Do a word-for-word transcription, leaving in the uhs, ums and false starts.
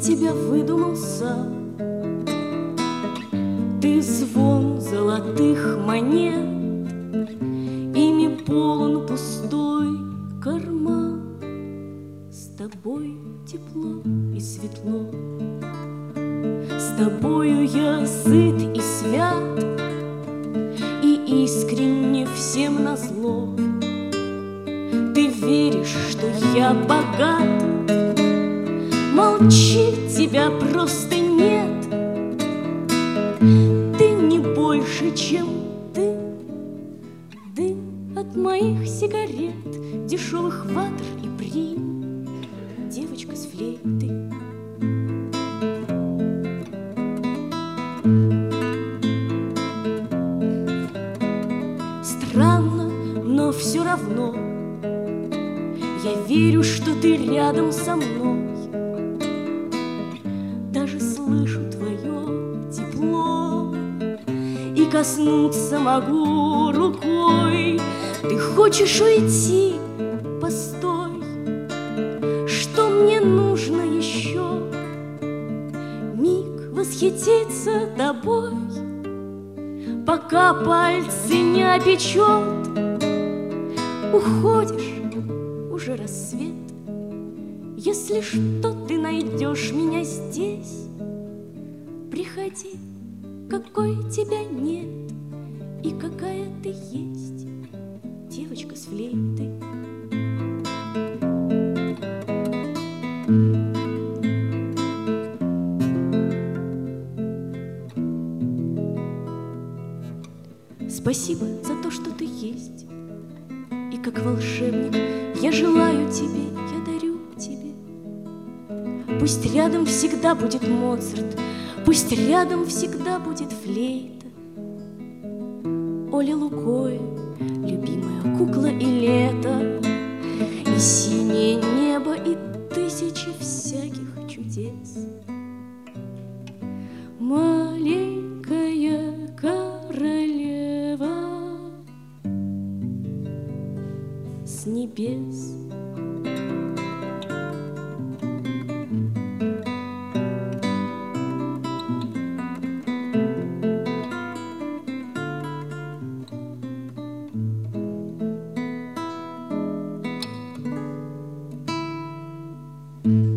тебя выдумал сам. Ты звон золотых монет, ими полон пустой карман. С тобой тепло и светло, с тобою я сыт и свят, и искренне всем назло. Ты веришь, что я богат, молчи, тебя просто нет. Ты не больше, чем ты, дым от моих сигарет, дешевых ватр и прим, девочка с флейтой. Странно, но все равно я верю, что ты рядом со мной. Даже слышу твое тепло и коснуться могу рукой. Ты хочешь уйти? Постой, что мне нужно еще? Миг восхититься тобой, пока пальцы не опечет. Уходишь, уже рассвет. Если что, ты найдешь меня здесь. Приходи, какой тебя нет и какая ты есть, девочка с флейтой. Спасибо за то, что ты есть, и как волшебник я желаю тебе, я дарю тебе. Пусть рядом всегда будет Моцарт, пусть рядом всегда будет флейта. Оля Лукоя, любимая кукла и лето, и синее небо, и тысячи всяких чудес. Маленькая королева с небес. Mm-hmm.